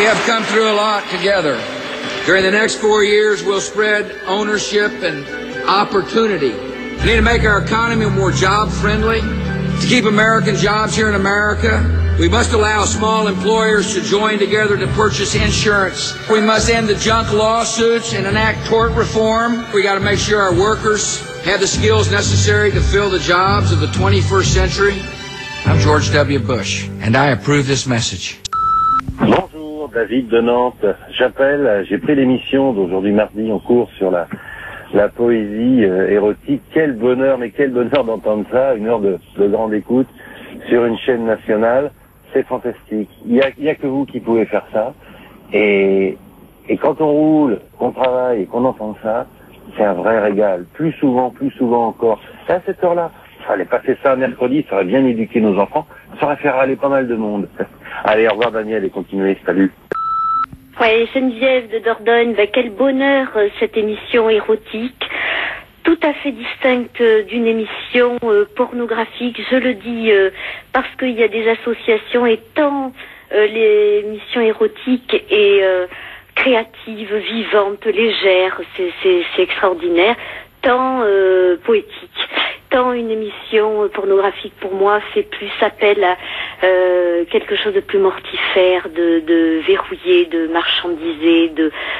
We have come through a lot together. During the next 4 years, we'll spread ownership and opportunity. We need to make our economy more job-friendly. To keep American jobs here in America, we must allow small employers to join together to purchase insurance. We must end the junk lawsuits and enact tort reform. We got to make sure our workers have the skills necessary to fill the jobs of the 21st century. I'm George W. Bush, and I approve this message. Bonjour, David de Nantes. J'appelle, j'ai pris l'émission d'aujourd'hui mardi en cours sur la poésie érotique. Quel bonheur, mais quel bonheur d'entendre ça, une heure de grande écoute sur une chaîne nationale. C'est fantastique. Il y a que vous qui pouvez faire ça. Et quand on roule, qu'on travaille et qu'on entend ça, c'est un vrai régal. Plus souvent encore. Et à cette heure-là, il fallait passer ça mercredi, ça aurait bien éduqué nos enfants, ça aurait fait râler pas mal de monde. Allez, au revoir Daniel et continuez, salut. Ouais, Geneviève de Dordogne, quel bonheur cette émission érotique, tout à fait distincte d'une émission pornographique, je le dis parce qu'il y a des associations et tant l'émission érotique est créative, vivante, légère, c'est extraordinaire, tant poétique, tant une émission pornographique pour moi fait plus appel à quelque chose de plus mortifère, de verrouillé, de marchandisé,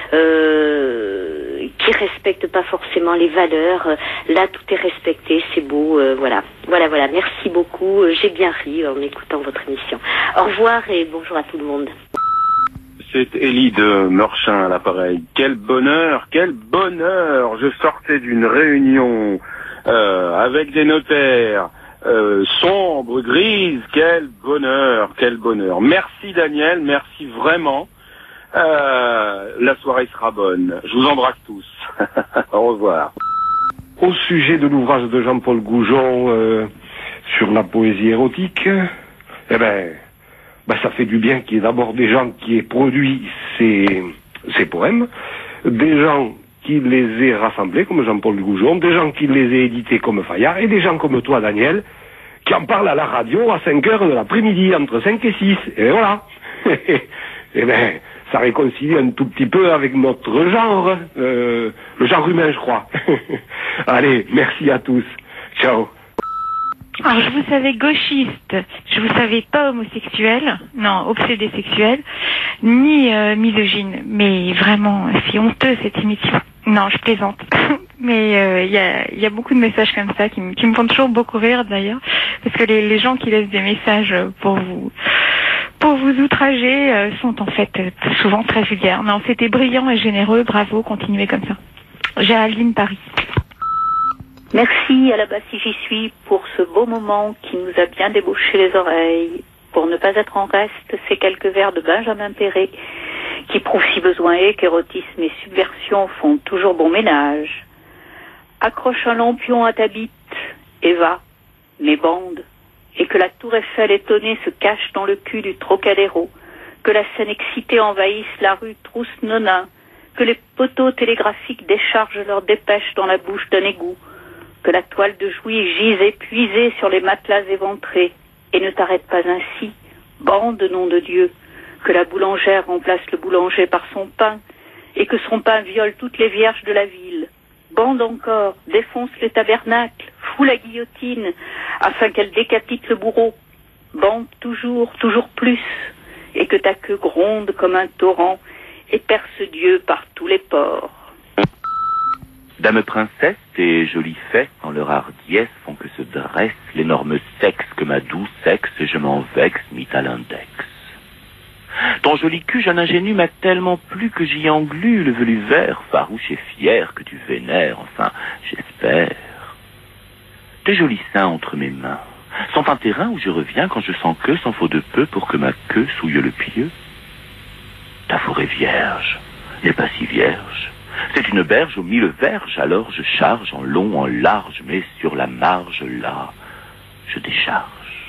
qui respecte pas forcément les valeurs. Là, tout est respecté, c'est beau, voilà. Merci beaucoup. J'ai bien ri en écoutant votre émission. Au revoir et bonjour à tout le monde. C'est Élie de Meurchin à l'appareil. Quel bonheur, quel bonheur! Je sortais d'une réunion avec des notaires sombres, grises. Quel bonheur, quel bonheur. Merci Daniel, merci vraiment. La soirée sera bonne. Je vous embrasse tous. Au revoir. Au sujet de l'ouvrage de Jean-Paul Goujon sur la poésie érotique, ça fait du bien qu'il y ait d'abord des gens qui aient produit ces poèmes, des gens qui les aient rassemblés comme Jean-Paul Goujon, des gens qui les aient édités comme Fayard, et des gens comme toi, Daniel, qui en parlent à la radio à 5 heures de l'après-midi, entre 5 et 6. Et voilà. Ça réconcilie un tout petit peu avec notre genre, le genre humain, je crois. Allez, merci à tous. Ciao. Alors, je vous savais gauchiste, je vous savais pas homosexuel, non, obsédé sexuel, ni misogyne, mais vraiment, c'est honteux cette émission. Non, je plaisante. Mais il y a beaucoup de messages comme ça qui me font toujours beaucoup rire d'ailleurs, parce que les gens qui laissent des messages pour vous outrager sont en fait souvent très vulgaires. Non, c'était brillant et généreux, bravo, continuez comme ça. Géraldine, Paris. Merci à la base si j'y suis pour ce beau moment qui nous a bien débouché les oreilles. Pour ne pas être en reste, ces quelques vers de Benjamin Perret qui prouvent si besoin est qu'érotisme et subversion font toujours bon ménage. Accroche un lampion à ta bite et va, mais bande, et que la tour Eiffel étonnée se cache dans le cul du Trocadéro, que la scène excitée envahisse la rue Trousse-Nonain, que les poteaux télégraphiques déchargent leurs dépêches dans la bouche d'un égout, que la toile de Jouy gise épuisée sur les matelas éventrés, et ne t'arrête pas ainsi, bande, nom de Dieu, que la boulangère remplace le boulanger par son pain, et que son pain viole toutes les vierges de la ville. Bande encore, défonce les tabernacles, fout la guillotine, afin qu'elle décapite le bourreau. Bande toujours, toujours plus, et que ta queue gronde comme un torrent, et perce Dieu par tous les pores. Dame princesse, tes jolis faits, en leur hardiesse, font que se dresse l'énorme sexe que ma douce sexe, et je m'en vexe, mit à l'index. Ton joli cul, jeune ingénu, m'a tellement plu que j'y englue le velu vert, farouche et fier, que tu vénères, enfin, j'espère. Tes jolis seins entre mes mains sont un terrain où je reviens quand je sens que, s'en faut de peu, pour que ma queue souille le pieu. Ta forêt vierge n'est pas si vierge. C'est une berge aux 1000 verges, alors je charge en long, en large, mais sur la marge, là, je décharge.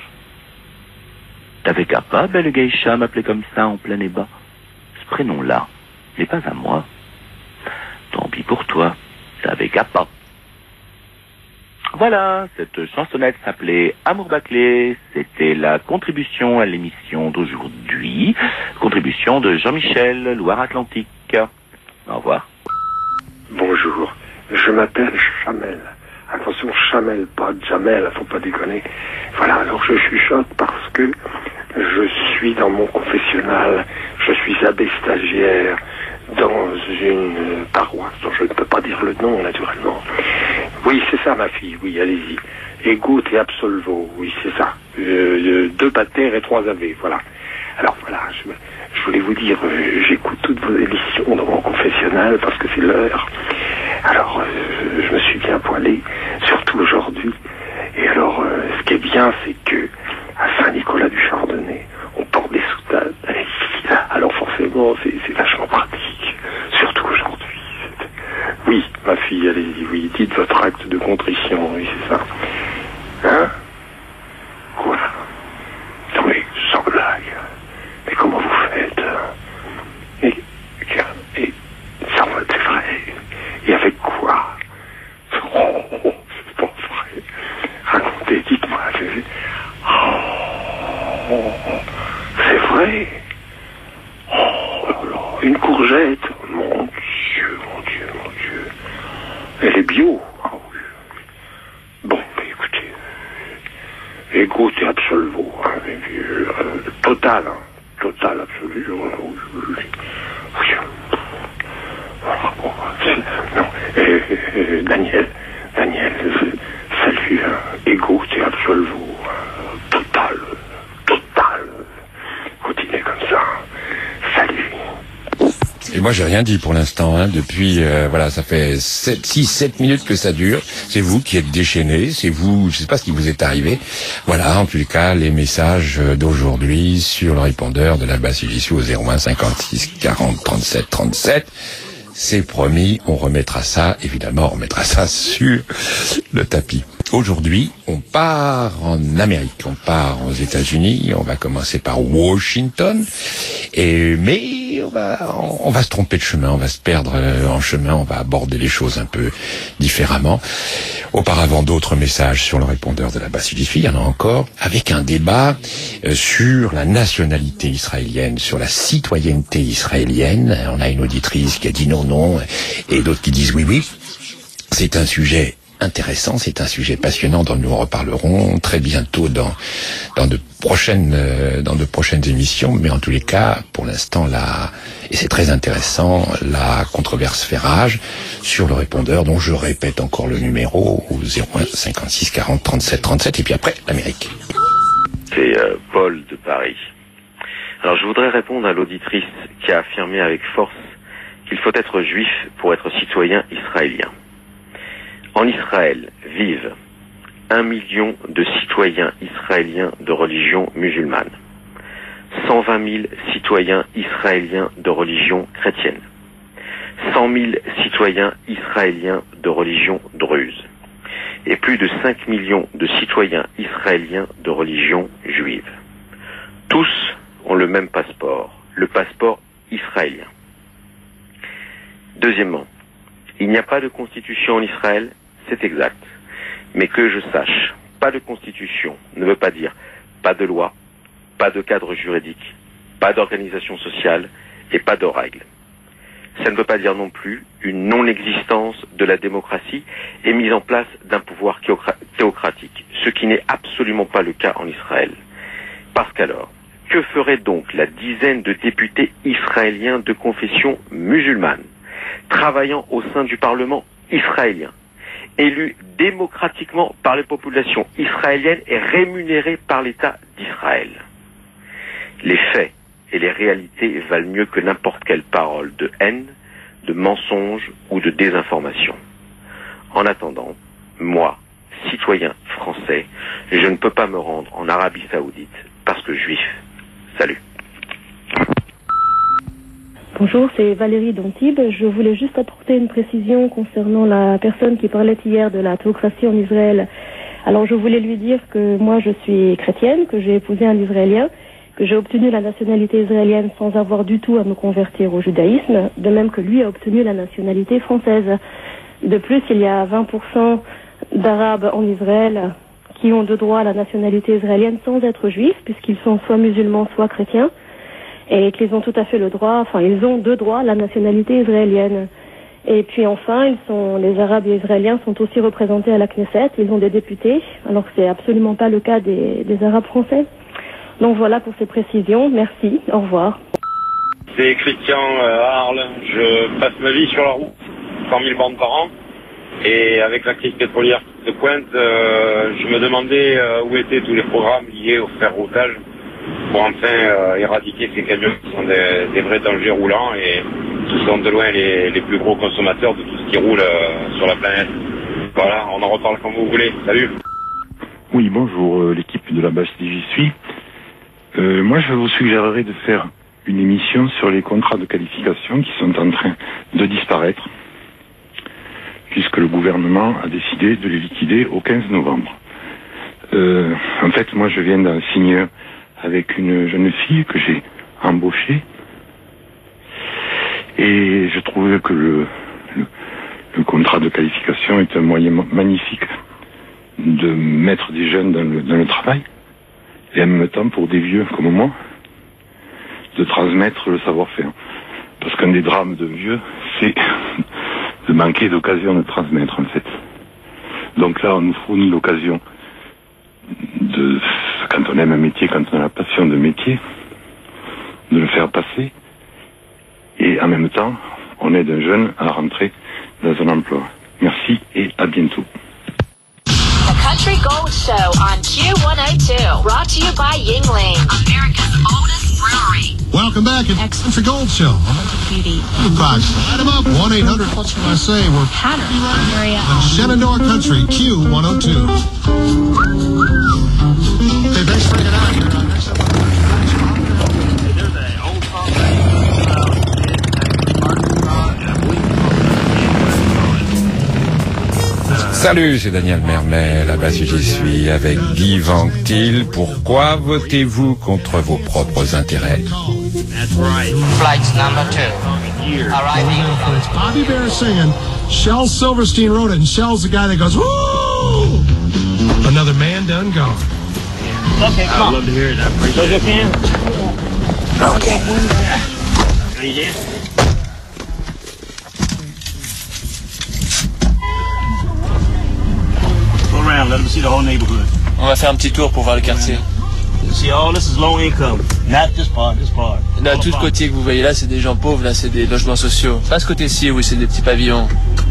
T'avais qu'à pas, belle geisha, m'appeler comme ça en plein ébat. Ce prénom-là n'est pas à moi. Tant pis pour toi, t'avais qu'à pas. Voilà, cette chansonnette s'appelait Amour bâclé. C'était la contribution à l'émission d'aujourd'hui. Contribution de Jean-Michel, Loire-Atlantique. Au revoir. Bonjour, je m'appelle Chamel. Attention, Chamel, pas Jamel, faut pas déconner. Voilà, alors je chuchote parce que je suis dans mon confessionnal, je suis abbé stagiaire dans une paroisse dont je ne peux pas dire le nom, naturellement. Oui, c'est ça, ma fille, oui, allez-y. Ego et absolvo, oui, c'est ça. 2 pater et 3 ave, voilà. Alors voilà, je voulais vous dire, j'écoute toutes vos émissions dans mon confessionnal parce que c'est l'heure. Alors, je me suis bien poilé, surtout aujourd'hui. Et alors, ce qui est bien, c'est que à Saint-Nicolas du Chardonnay, on porte des soutanes. Alors forcément, c'est vachement pratique, surtout aujourd'hui. Oui, ma fille, allez-y, oui, dites votre acte de contrition, oui, c'est ça. Hein? Quoi? Non mais, sans blague. Mais comment vous faites? Et ça, c'est vrai. Et avec quoi? Oh, c'est pas vrai. Racontez, dites-moi. C'est vrai. Oh là là, une courgette. Mon Dieu. Elle est bio. Ah oui. Bon, mais écoutez, ego et absolvo, hein, total, hein, total, absolu. Oui. Voilà, bon, non, Daniel, salut, hein, ego et absolvo, total, continuez comme ça, salut. Et moi, j'ai rien dit pour l'instant, hein, depuis, voilà, ça fait 6-7 minutes que ça dure. C'est vous qui êtes déchaînés, c'est vous, je sais pas ce qui vous est arrivé. Voilà, en tous les cas, les messages d'aujourd'hui sur le répondeur de la Basse-Issue au 01 56 40 37 37. C'est promis, on remettra ça, évidemment, on mettra ça sur le tapis. Aujourd'hui, on part en Amérique, on part aux États-Unis, on va commencer par Washington, mais on va se tromper de chemin, on va se perdre en chemin, on va aborder les choses un peu différemment. Auparavant, d'autres messages sur le répondeur de la Basse-Issue, il y en a encore, avec un débat sur la nationalité israélienne, sur la citoyenneté israélienne. On a une auditrice qui a dit non, et d'autres qui disent oui. C'est un sujet intéressant, c'est un sujet passionnant dont nous reparlerons très bientôt dans de prochaines émissions, mais en tous les cas, pour l'instant, et c'est très intéressant, la controverse fait rage sur le répondeur, dont je répète encore le numéro au 01 56 40 37 37, et puis après, l'Amérique. C'est Paul de Paris. Alors je voudrais répondre à l'auditrice qui a affirmé avec force qu'il faut être juif pour être citoyen israélien. En Israël vivent 1 million de citoyens israéliens de religion musulmane, 120 000 citoyens israéliens de religion chrétienne, 100 000 citoyens israéliens de religion druze, et plus de 5 millions de citoyens israéliens de religion juive. Tous ont le même passeport, le passeport israélien. Deuxièmement, il n'y a pas de constitution en Israël, c'est exact. Mais que je sache, pas de constitution ne veut pas dire pas de loi, pas de cadre juridique, pas d'organisation sociale et pas de règles. Ça ne veut pas dire non plus une non-existence de la démocratie et mise en place d'un pouvoir théocratique, ce qui n'est absolument pas le cas en Israël. Parce qu'alors, que ferait donc la dizaine de députés israéliens de confession musulmane, travaillant au sein du Parlement israélien, élus démocratiquement par les populations israéliennes et rémunérés par l'État d'Israël? Les faits et les réalités valent mieux que n'importe quelle parole de haine, de mensonge ou de désinformation. En attendant, moi, citoyen français, je ne peux pas me rendre en Arabie Saoudite parce que juif. Salut. Bonjour, c'est Valérie d'Antibes. Je voulais juste apporter une précision concernant la personne qui parlait hier de la théocratie en Israël. Alors je voulais lui dire que moi je suis chrétienne, que j'ai épousé un Israélien, que j'ai obtenu la nationalité israélienne sans avoir du tout à me convertir au judaïsme, de même que lui a obtenu la nationalité française. De plus, il y a 20% d'Arabes en Israël qui ont de droit à la nationalité israélienne sans être juifs, puisqu'ils sont soit musulmans, soit chrétiens, et qu'ils ont tout à fait le droit, enfin, ils ont de droit à la nationalité israélienne. Et puis enfin, les Arabes et Israéliens sont aussi représentés à la Knesset, ils ont des députés, alors que c'est absolument pas le cas des Arabes français. Donc voilà pour ces précisions, merci, au revoir. C'est Christian à Arles, je passe ma vie sur la route, 100 000 bornes par an, et avec la crise pétrolière qui se pointe, je me demandais où étaient tous les programmes liés au ferroutage pour enfin éradiquer ces camions qui sont des vrais dangers roulants et qui sont de loin les plus gros consommateurs de tout ce qui roule sur la planète. Voilà, on en reparle quand vous voulez. Salut. Oui, bonjour, l'équipe de la base j'y suis. Moi, je vous suggérerais de faire une émission sur les contrats de qualification qui sont en train de disparaître, puisque le gouvernement a décidé de les liquider au 15 novembre. En fait, moi, je viens d'en signer avec une jeune fille que j'ai embauchée, et je trouve que le contrat de qualification est un moyen magnifique de mettre des jeunes dans le travail, et en même temps, pour des vieux comme moi, de transmettre le savoir-faire. Parce qu'un des drames de vieux, c'est de manquer d'occasion de transmettre, en fait. Donc là, on nous fournit l'occasion de, quand on aime un métier, quand on a la passion de métier, de le faire passer, et en même temps, on aide un jeune à rentrer dans un emploi. Merci et à bientôt. The Country Gold Show on Q102, brought to you by Yingling, America's oldest brewery. Welcome back at Country Gold Show. Beauty. Fox, light them up. 1-800. What should I say? We're Pattern area. Shenandoah Country Q102. Hey, thanks for hanging out here. Next up, there's an old song. Salut, c'est Daniel Mermet, là-bas si j'y suis, avec Guy Vanctil. Pourquoi votez-vous contre vos propres intérêts? Flight number 2. Arriving. It's Bobby Bear singing. Shel Silverstein wrote it, and Shel's the guy that goes, woo! Another man done gone. Okay, come on. I'd love to hear it. I appreciate it. Can? Okay. Are you there? Around, let them see the whole neighborhood. On va faire un petit tour pour voir le quartier. See, all this is low income. Not this part, this part. Là, tout le côté que vous voyez là, c'est des gens pauvres, là, c'est des logements sociaux. Pas ce côté-ci, oui, c'est des petits pavillons.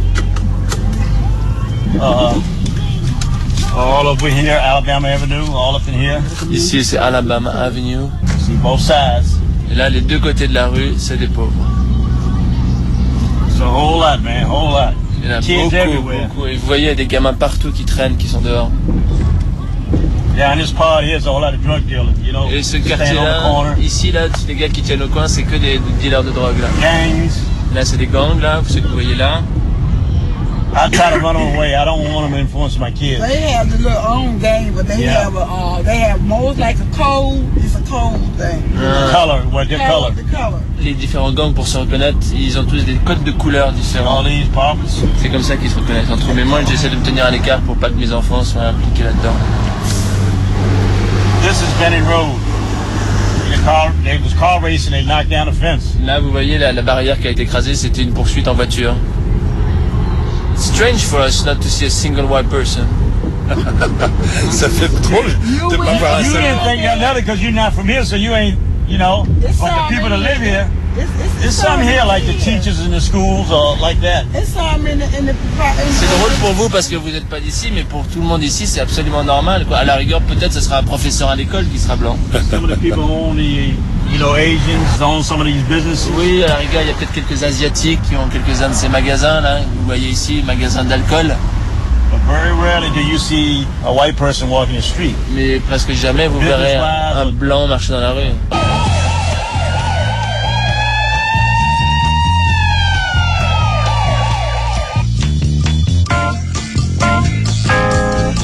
All up in here, Alabama Avenue, all up in here. Ici, c'est Alabama Avenue. See both sides. Et là, les deux côtés de la rue, c'est des pauvres. It's a whole lot, man, whole lot. Il y en a Kids beaucoup, everywhere. beaucoup. Et vous voyez, il y a des gamins partout qui traînent, qui sont dehors. Yeah, and this part here is a whole lot of drug dealing, you know. Et ce Stand on the quartier-là, corner. ici, là, les gars qui tiennent au coin, c'est que des dealers de drogue, là. Gangs. Là, c'est des gangs, là, ceux que vous voyez là. I try to run them away. I don't want them to influence my kids. They have the little own game, but they have most like a code. It's a code thing. Color, what their color? The color. Les différents gangs, pour se reconnaître, ils ont tous des codes de couleurs différents. C'est comme ça qu'ils se reconnaissent entre eux. Mais moi, j'essaie de me tenir à l'écart pour pas que mes enfants soient impliqués là-dedans. This is Benning Road. There was car racing. They knocked down the fence. Là, vous voyez la barrière qui a été écrasée, c'était une poursuite en voiture. Strange for us not to see a single white person. Ça fait drôle de pas voir un You seul. didn't think another because you're not from here, so you ain't, you know. But the people that live here, there's some here like the teachers in the schools or like that. C'est drôle pour vous parce que vous n'êtes pas d'ici, mais pour tout le monde ici, c'est absolument normal, quoi. À la rigueur, peut-être ce sera un professeur à l'école qui sera blanc. Some of the people own the, you know, Asians own some of these businesses. Oui, à la rigueur, il y a peut-être quelques Asiatiques qui ont quelques-uns de ces magasins, là. Vous voyez ici, magasins d'alcool. But very rarely do you see a white person walking the street. Mais presque jamais vous verrez un blanc marcher dans la rue.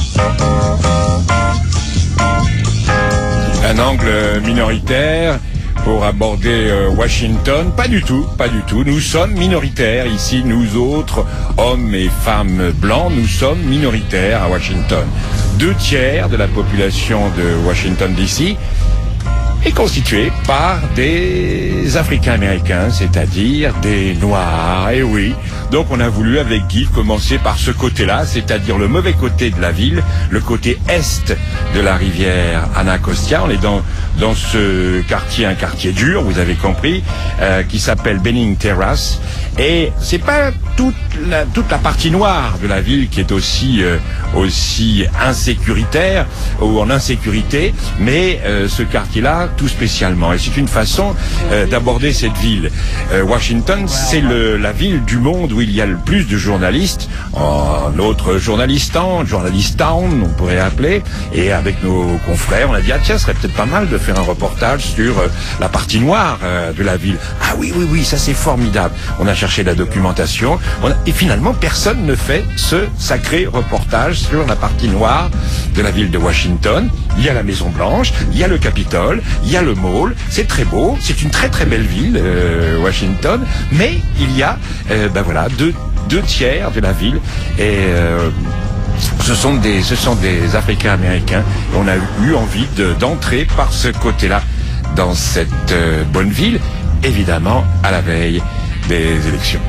Un angle minoritaire pour aborder Washington. Pas du tout, pas du tout. Nous sommes minoritaires ici, nous autres, hommes et femmes blancs, nous sommes minoritaires à Washington. 2/3 de la population de Washington DC est constituée par des Africains-Américains, c'est-à-dire des Noirs. Et oui, donc on a voulu avec Guy commencer par ce côté-là, c'est-à-dire le mauvais côté de la ville, le côté est de la rivière Anacostia. On est dans ce quartier, un quartier dur, vous avez compris, qui s'appelle Benning Terrace. Et c'est pas toute la partie noire de la ville qui est aussi insécuritaire ou en insécurité, mais ce quartier-là tout spécialement. Et c'est une façon d'aborder cette ville. Washington, c'est la ville du monde où il y a le plus de journalistes, en autre journalistan, journalist town, on pourrait appeler. Et avec nos confrères, on a dit, tiens, ce serait peut-être pas mal de faire un reportage sur la partie noire de la ville. Ah oui, ça c'est formidable. On a cherché la documentation, et finalement, personne ne fait ce sacré reportage sur la partie noire de la ville de Washington. Il y a la Maison Blanche, il y a le Capitole, il y a le Mall, c'est très beau, c'est une très très belle ville, Washington, mais il y a, deux tiers de la ville, et ce sont des Africains-Américains. On a eu envie d'entrer par ce côté-là dans cette bonne ville, évidemment à la veille des élections.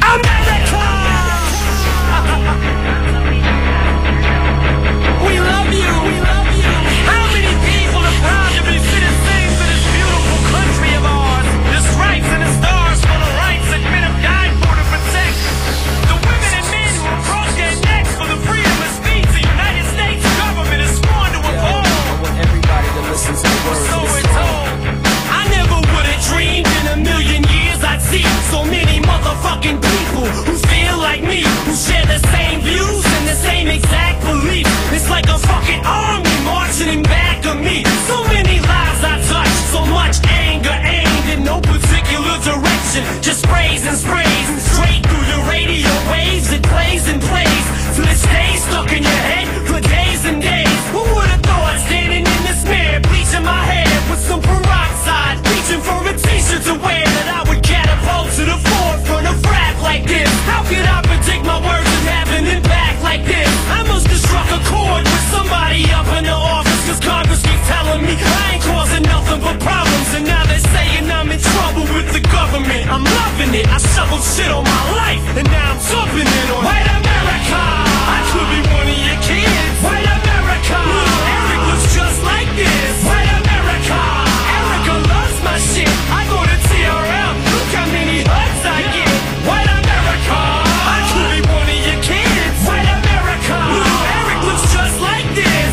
People who feel like me, who share the same views and the same exact beliefs. It's like a fucking army marching in back of me. So many lives I touch, so much anger aimed in no particular direction. Just sprays and sprays straight through your radio waves. It plays and plays till it stays stuck in your head for days and days. Who would have thought standing in this mirror, bleaching my hair with some peroxide, reaching for a t-shirt to wear, that I would catapult to the forefront of rap like this? How could I predict my words and have an impact like this? I must have struck a chord with somebody up in the office, cause Congress keeps telling me I ain't causing nothing but problems. And now they're saying I'm in trouble with the government. I'm loving it, I shoveled shit on my life, and now I'm jumping in on White America. I could be one of your kids. White America. Eric looks just like this. White America. Erica loves my shit. I go to TRL, look how many hugs I get. White America. I could be one of your kids. White America. Eric looks just like this.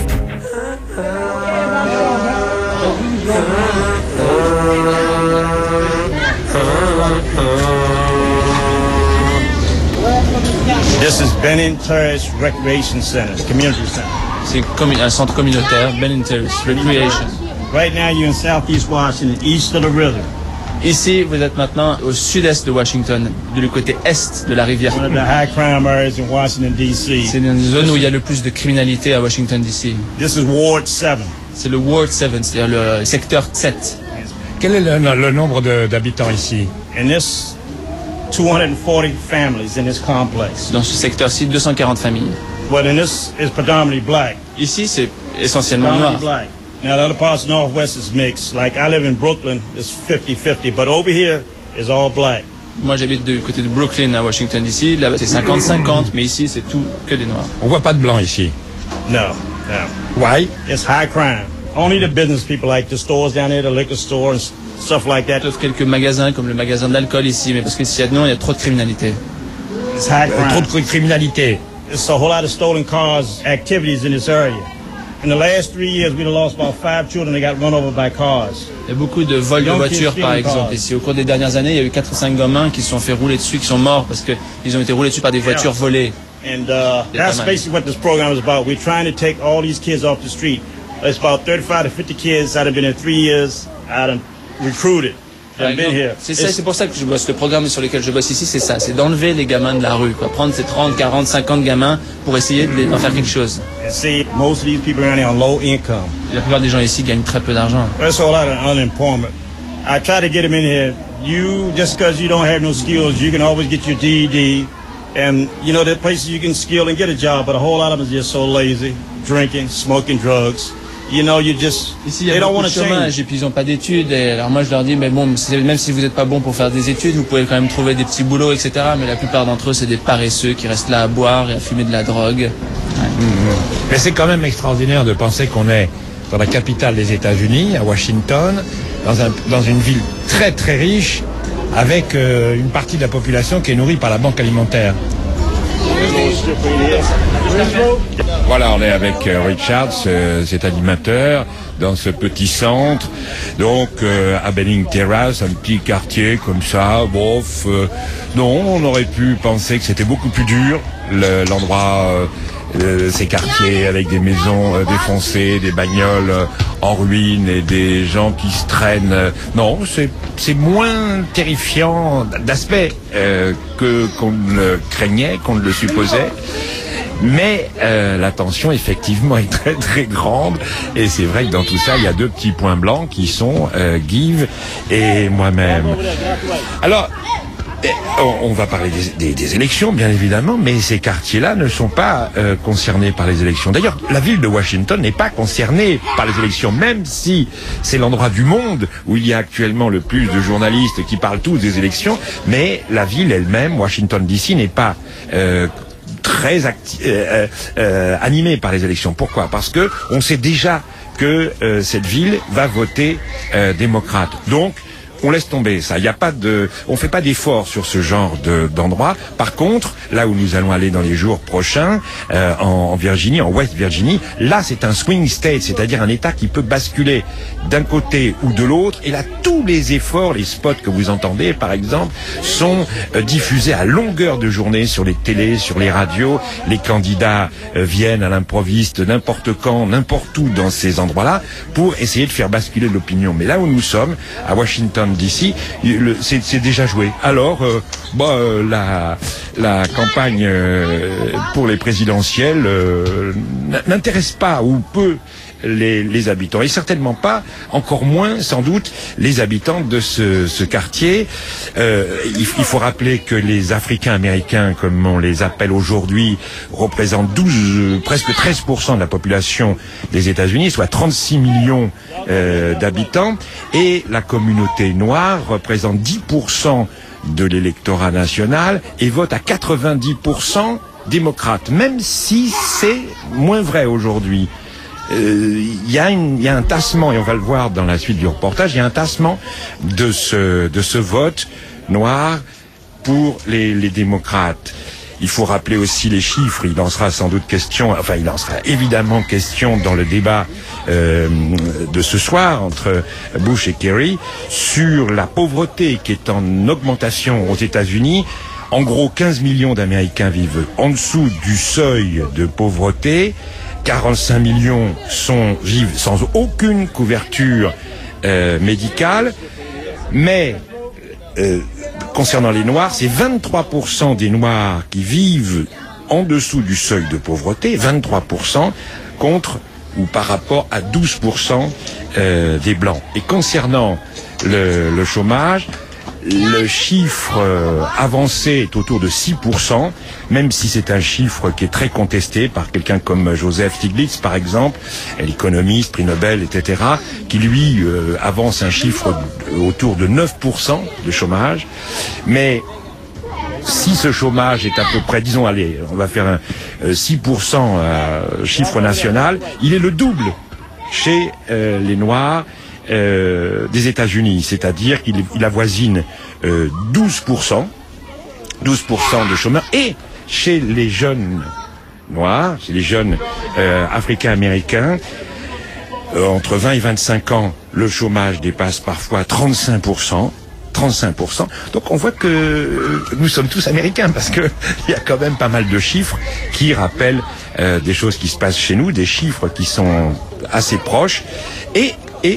This is Benning Terrace Recreation Center, community center. C'est un centre communautaire, Benning Terrace Recreation. Right now you're in southeast Washington, east of the river. Ici, vous êtes maintenant au sud-est de Washington, du côté est de la rivière. One of the high crime areas in Washington D.C. C'est une zone où il y a le plus de criminalité à Washington D.C. This is Ward 7. C'est le Ward 7, c'est-à-dire le secteur 7. Quel est le nombre d'habitants ici? In this 240 families in this complex. Dans ce secteur-ci, 240 familles. But in this is predominantly black. Ici, c'est essentiellement noir. Black. Now, the other parts of Northwest is mixed. Like, I live in Brooklyn, it's 50-50. But over here is all black. Moi, j'habite du côté de Brooklyn à Washington DC. Là-bas, c'est 50-50, mais ici, c'est tout que des noirs. On voit pas de blancs ici. No. Why? It's high crime. Only the business people, like the stores down there, the liquor store and stuff like that. Sauf quelques magasins, comme le magasin de l'alcool ici, mais parce que s'il y a de non, il y a trop de criminalité. It's high crime. Trop de criminalité. There's a whole lot of stolen cars activities in this area. In the last 3 years, we've lost about 5 children that got run over by cars. Il y a beaucoup de vols de voitures, par exemple. Ici, au cours des dernières années, il y a eu 4 ou 5 gamins qui se sont fait rouler dessus, qui sont morts parce qu'ils ont été roulés dessus par des voitures volées. And that's basically what this program is about. We're trying to take all these kids off the street. It's about 35 to 50 kids that have been in 3 years, out and recruited. C'est pour ça que je bosse. Le programme sur lequel je bosse ici, c'est ça. C'est d'enlever les gamins de la rue, quoi. Prendre ces 30, 40, 50 gamins pour essayer d'en faire quelque chose. Most of these people are on low income. La plupart des gens ici gagnent très peu d'argent. There's a lot of unemployment. I try to get them in here. You, just because you don't have no skills, you can always get your GED. And, you know, there are places you can skill and get a job, but a whole lot of them are just so lazy, drinking, smoking drugs. You know, you just, ici, they don't want to change. Et puis ils n'ont pas d'études. Et alors moi je leur dis, mais bon, même si vous n'êtes pas bon pour faire des études, vous pouvez quand même trouver des petits boulots, etc. Mais la plupart d'entre eux, c'est des paresseux qui restent là à boire et à fumer de la drogue. Ouais. Mais c'est quand même extraordinaire de penser qu'on est dans la capitale des États-Unis, à Washington, dans une ville très très riche, avec une partie de la population qui est nourrie par la banque alimentaire. Voilà, on est avec Richard, cet animateur, dans ce petit centre, donc à Benning Terrace, un petit quartier comme ça, bof. Non, on aurait pu penser que c'était beaucoup plus dur, l'endroit, ces quartiers avec des maisons défoncées, des bagnoles en ruine et des gens qui se traînent. Non, c'est moins terrifiant d'aspect qu'on ne craignait, qu'on ne le supposait. Mais la tension effectivement est très très grande et c'est vrai que dans tout ça il y a deux petits points blancs qui sont Give et moi-même. Alors on va parler des élections bien évidemment, mais ces quartiers-là ne sont pas concernés par les élections. D'ailleurs, la ville de Washington n'est pas concernée par les élections, même si c'est l'endroit du monde où il y a actuellement le plus de journalistes qui parlent tous des élections, mais la ville elle-même, Washington DC, n'est pas très animée par les élections. Pourquoi? Parce que on sait déjà que cette ville va voter démocrate. Donc on laisse tomber ça. Il y a pas on fait pas d'effort sur ce genre d'endroit. Par contre, là où nous allons aller dans les jours prochains, en Virginie, en West Virginie, là c'est un swing state, c'est-à-dire un État qui peut basculer d'un côté ou de l'autre. Et là, tous les efforts, les spots que vous entendez, par exemple, sont diffusés à longueur de journée sur les télés, sur les radios. Les candidats viennent à l'improviste n'importe quand, n'importe où dans ces endroits-là pour essayer de faire basculer l'opinion. Mais là où nous sommes, à Washington DC, c'est déjà joué. Alors, la campagne pour les présidentielles n'intéresse pas ou peu les habitants, et certainement pas, encore moins sans doute, les habitants de ce quartier. Il faut rappeler que les Africains-Américains, comme on les appelle aujourd'hui, représentent presque 13% de la population des États-Unis, soit 36 millions d'habitants, et la communauté noire représente 10% de l'électorat national et vote à 90% démocrate, même si c'est moins vrai aujourd'hui. Il y a un tassement, et on va le voir dans la suite du reportage, il y a un tassement de ce vote noir pour les démocrates. Il faut rappeler aussi les chiffres, il en sera sans doute question, enfin il en sera évidemment question dans le débat de ce soir entre Bush et Kerry sur la pauvreté qui est en augmentation aux États-Unis. En gros, 15 millions d'Américains vivent en dessous du seuil de pauvreté, 45 millions vivent sans aucune couverture médicale, mais concernant les Noirs, c'est 23% des Noirs qui vivent en dessous du seuil de pauvreté, 23% contre ou par rapport à 12% des Blancs. Et concernant le chômage, le chiffre avancé est autour de 6%, même si c'est un chiffre qui est très contesté par quelqu'un comme Joseph Stiglitz, par exemple, l'économiste, prix Nobel, etc., qui lui avance un chiffre autour de 9% de chômage. Mais si ce chômage est à peu près, disons, allez, on va faire un 6% chiffre national, il est le double chez les Noirs des États-Unis, c'est-à-dire qu'il avoisine 12% de chômeurs, et chez les jeunes noirs, chez les jeunes africains-américains, entre 20 et 25 ans, le chômage dépasse parfois 35%. Donc on voit que nous sommes tous américains, parce que il y a quand même pas mal de chiffres qui rappellent des choses qui se passent chez nous, des chiffres qui sont assez proches, et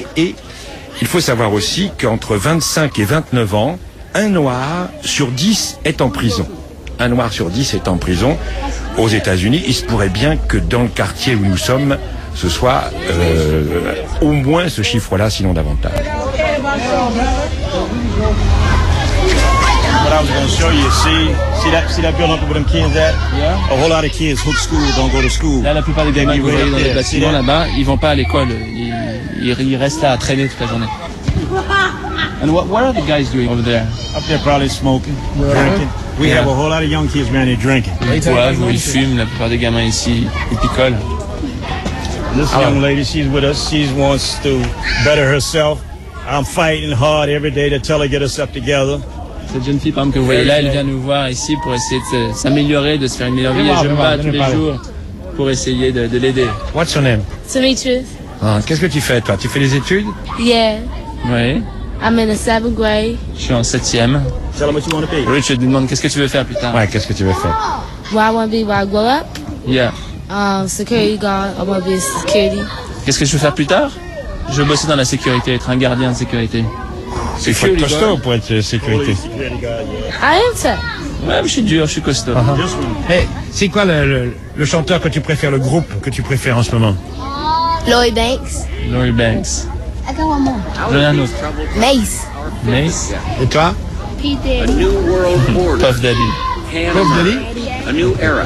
il faut savoir aussi qu'entre 25 et 29 ans, un noir sur 10 est en prison. Un noir sur 10 est en prison aux États-Unis. Il se pourrait bien que dans le quartier où nous sommes, ce soit au moins ce chiffre-là, sinon davantage. What I was going to show you, see that building up where them kids at? Yeah. A whole lot of kids hook school, don't go to school. Là, la plupart des gamins que vous voyez dans les bâtiments là-bas, ils vont pas à l'école. Ils restent là à traîner toute la journée. And what are the guys doing over there? Up there probably smoking, drinking. We have a whole lot of young kids around there drinking. Ils boivent ou ils fument. La plupart des gamins ici, ils picolent. This young lady, she's with us. She wants to better herself. I'm fighting hard every day to tell her to get herself together. Cette jeune fille, par exemple, que vous voyez là, elle vient nous voir ici pour essayer de s'améliorer, de se faire une meilleure vie. Et je me bats tous les jours pour essayer de l'aider. What's your name? Demetrius. Qu'est-ce que tu fais, toi? Tu fais des études? Yeah. Oui. I'm in the 7th grade. Je suis en 7e. Tell him what you want to be. Richard lui demande qu'est-ce que tu veux faire plus tard. Ouais, qu'est-ce que tu veux faire? What I want to be when I grow up? Yeah. Security guard. I want to be a security. Qu'est-ce que je veux faire plus tard? Je veux bosser dans la sécurité, être un gardien de sécurité. Il faut être costaud pour être sécurité. I am tough. Ouais, mais je suis dur, je suis costaud. Hey, c'est quoi le chanteur que tu préfères, le groupe que tu préfères en ce moment? Lloyd Banks. Lloyd Banks. I got one more. J'en ai un autre. Mace. Mace. Et toi? P. Diddy. A new world order. Puff Daddy. Puff Daddy? A new era.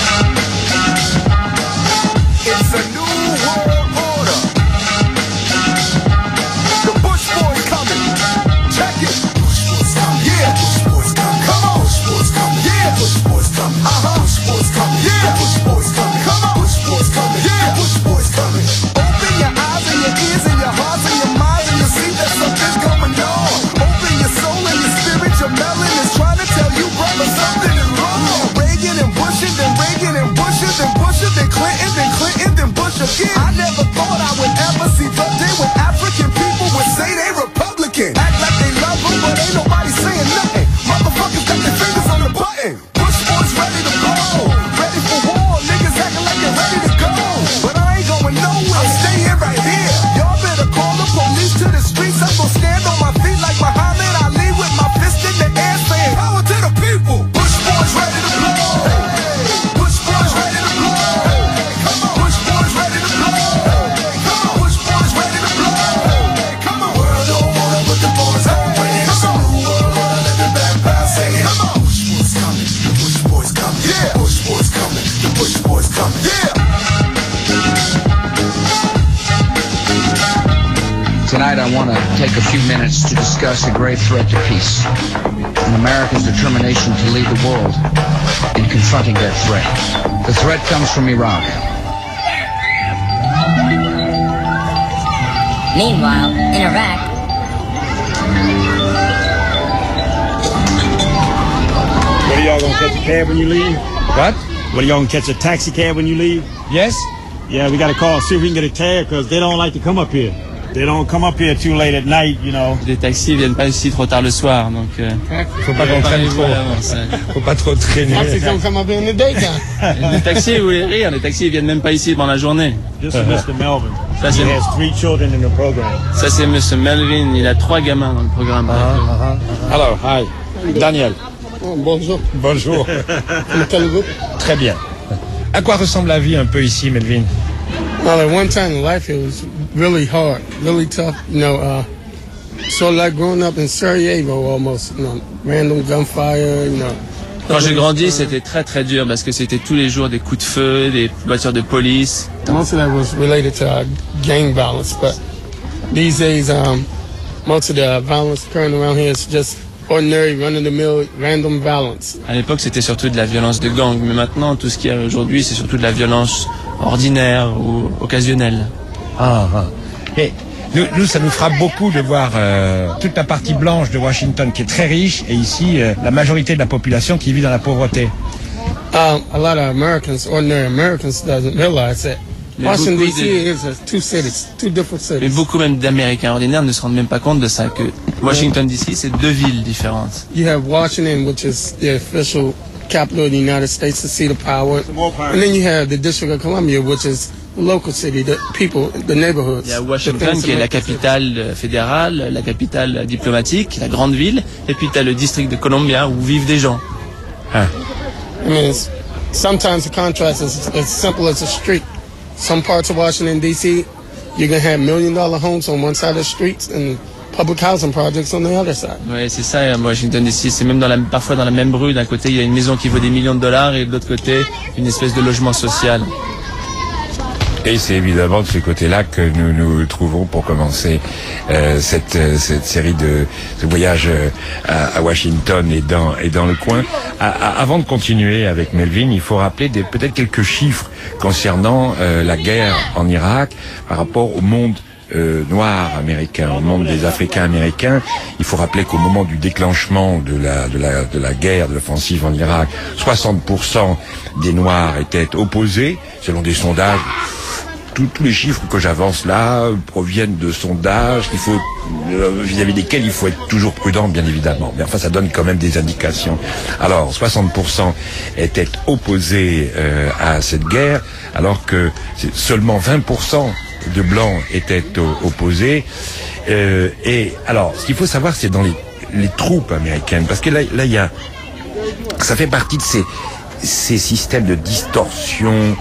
It's a new world order. The Bush Boys coming. Check it. Bush Boys coming. Yeah. Bush Boys coming. Come on. Bush Boys coming. Yeah. Bush Boys coming. Bush Boys coming. Yeah. Bush Boys coming. Come on. Bush Boys coming. Yeah. Bush Boys coming. Open your eyes and your ears and your hearts and your minds and you'll see that something's going on. Open your soul and your spirit. Your melon is trying to tell you, brother, something is wrong. Reagan and Bush and then Reagan and Bush and then Bush and then Clinton then Bush again. I never thought I would ever see the day when African people would say they Republican. Act like they love them, but ain't nobody saying nothing. Motherfuckers got their fingers on the button. Bush boys ready to go. Ready for war. Niggas acting like they're ready to go. But I ain't going nowhere. I'm staying right here. Y'all better call the police to the streets. I'm gonna stand on my feet like Muhammad Ali with my fist in the air saying power to the people. Bush boys ready to blow. Bush boys ready to blow. Come on. Bush boys ready to blow. Come on. Bush boys ready to blow. Come on. World don't wanna put the boys on. It's a new world order. Let the back pass. Say it. Come on. Bush boys coming. The Bush boys coming. Yeah. Bush boys coming. The Bush boys coming. Yeah. Tonight I want to take a few minutes to discuss a grave threat to peace and America's determination to lead the world in confronting that threat. The threat comes from Iraq. Meanwhile, in Iraq, What are y'all gonna catch a cab when you leave? What? What are y'all gonna catch a taxi cab when you leave? Yes? Yeah, we gotta call, see if we can get a tag, because they don't like to come up here. They don't come up here too late at night, you know. Les taxis viennent pas ici trop tard le soir, donc. Faut pas qu'on traîne trop. Faut pas trop traîner. Les taxis, vous voulez rire, les taxis ils viennent même pas ici pendant la journée. This is Mr. Melvin. Ça, He has 3 children in the program. Ça c'est Mr. Melvin, il a 3 gamins dans le programme. Alors, hi. Daniel. Bonjour. Bonjour. Très bien. À quoi ressemble la vie un peu ici, Melvin? Well, at one time in life, it was really hard, really tough. You know, sort of like growing up in Sarajevo almost, you know, random gunfire, you know. Quand j'ai grandi, c'était très très dur parce que c'était tous les jours des coups de feu, des voitures de police. Most of that was related to gang violence, but these days, most of the violence occurring around here is just ordinary, run-of-the-mill, random violence. À l'époque, c'était surtout de la violence de gang, mais maintenant, tout ce qu'il y a aujourd'hui, c'est surtout de la violence ordinaire ou occasionnelle. Et nous, ça nous frappe beaucoup de voir toute la partie blanche de Washington qui est très riche, et ici, la majorité de la population qui vit dans la pauvreté. A lot of Americans, ordinary Americans, doesn't realize that. Washington D.C. is two cities, two different cities. Mais beaucoup même d'Américains ordinaires ne se rendent même pas compte de ça, que Washington D.C. c'est 2 villes différentes. You have Washington, which is the official capital of the United States, the seat of power, and then you have the District of Columbia, which is the local city, the people, the neighborhoods. Il y a Washington qui est la capitale fédérale, la capitale diplomatique, la grande ville, et puis tu as le district de Columbia où vivent des gens. I mean, sometimes the contrast is as simple as a street. Some parts of Washington, D.C., you're going to have $1 million homes on one side of the streets, and public housing projects on the other side. Ouais, c'est ça, à Washington DC, c'est même parfois dans la même rue, d'un côté il y a une maison qui vaut des millions de dollars et de l'autre côté une espèce de logement social. Et c'est évidemment de ce côté-là que nous nous trouvons pour commencer cette série de ce voyage à Washington et dans le coin. Avant de continuer avec Melvin, il faut rappeler peut-être quelques chiffres concernant la guerre en Irak par rapport au monde noir américain, au monde des Africains américains. Il faut rappeler qu'au moment du déclenchement de la guerre, de l'offensive en Irak, 60% des Noirs étaient opposés, selon des sondages. Tous les chiffres que j'avance là proviennent de sondages vis-à-vis desquels il faut être toujours prudent, bien évidemment. Mais enfin, ça donne quand même des indications. Alors, 60% étaient opposés à cette guerre, alors que seulement 20% de blancs étaient opposés. Et alors, ce qu'il faut savoir, c'est dans les troupes américaines, parce que là, il y a, ça fait partie de ces systèmes de distorsion,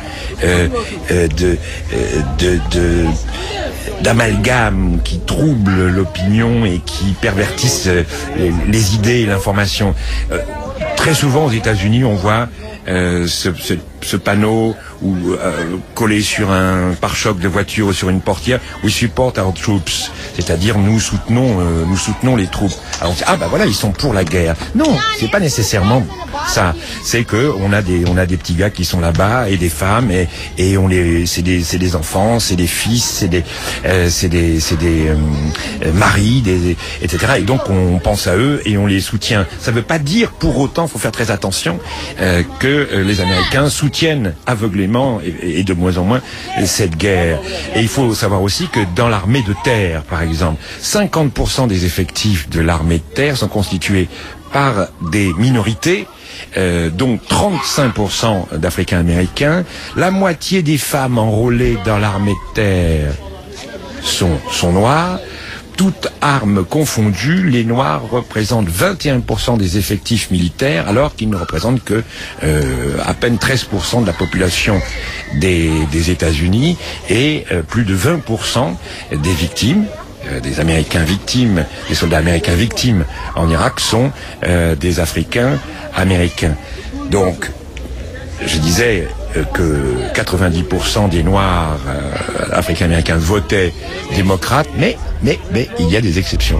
d'amalgame qui troublent l'opinion et qui pervertissent les idées et l'information. Très souvent aux États-Unis, on voit ce panneau ou collé sur un pare-choc de voiture ou sur une portière, "We support our troops", c'est-à-dire nous soutenons les troupes. Alors on dit voilà, ils sont pour la guerre. Non, c'est pas nécessairement ça. C'est que on a des petits gars qui sont là-bas et des femmes et c'est des enfants, c'est des fils, c'est des maris, etc. Et donc on pense à eux et on les soutient. Ça veut pas dire pour autant, faut faire très attention, que les Américains soutiennent aveuglément et de moins en moins cette guerre. Et il faut savoir aussi que dans l'armée de terre, par exemple, 50% des effectifs de l'armée de terre sont constitués par des minorités, dont 35% d'Africains américains. La moitié des femmes enrôlées dans l'armée de terre sont noires. Toutes armes confondues, les Noirs représentent 21% des effectifs militaires, alors qu'ils ne représentent que à peine 13% de la population des États-Unis et plus de 20% des victimes. Des Américains victimes, des soldats américains victimes en Irak sont des Africains américains. Donc, je disais que 90% des Noirs africains-américains votaient démocrates, mais il y a des exceptions.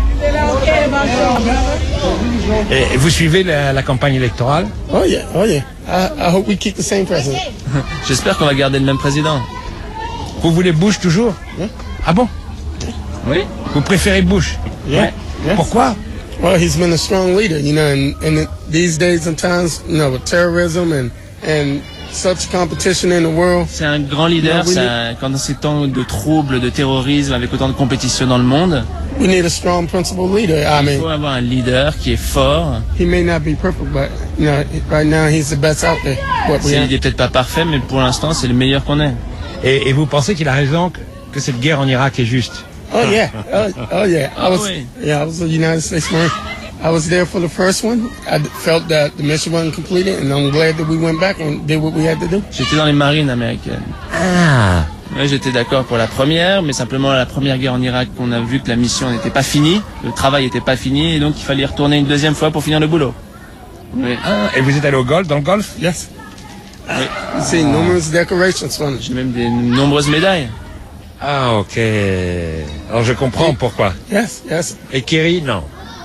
Et vous suivez la campagne électorale? Oh yeah. I hope we keep the same president. J'espère qu'on va garder le même président. Vous voulez Bush toujours? Yeah. Ah bon? Oui. Vous préférez Bush? Yeah. Ouais. Yes. Pourquoi? Well, he's been a strong leader, and these days and times, with terrorism and such competition in the world. C'est un grand leader, quand dans ces temps de troubles, de terrorisme, avec autant de compétition dans le monde. We need a strong principled leader. Il faut avoir un leader qui est fort. He may not be perfect, but right now he's the best out there. Il est peut-être pas parfait, mais pour l'instant, c'est le meilleur qu'on ait. Et vous pensez qu'il a raison que cette guerre en Irak est juste? Oh yeah. I was a United States Marine. I was there for the first one. I felt that the mission wasn't completed, and I'm glad that we went back and did what we had to do. J'étais dans les marines américaines. Ah. Ouais, j'étais d'accord pour la première, mais simplement la première guerre en Irak, on a vu que la mission n'était pas finie, le travail n'était pas fini, et donc il fallait y retourner une deuxième fois pour finir le boulot. Oui. Ah, et vous êtes allé dans le Golfe? Yes. Oui. See numerous decorations from it. J'ai même de nombreuses médailles. Ah, ok. Alors je comprends pourquoi. Yes. Et Kerry, non.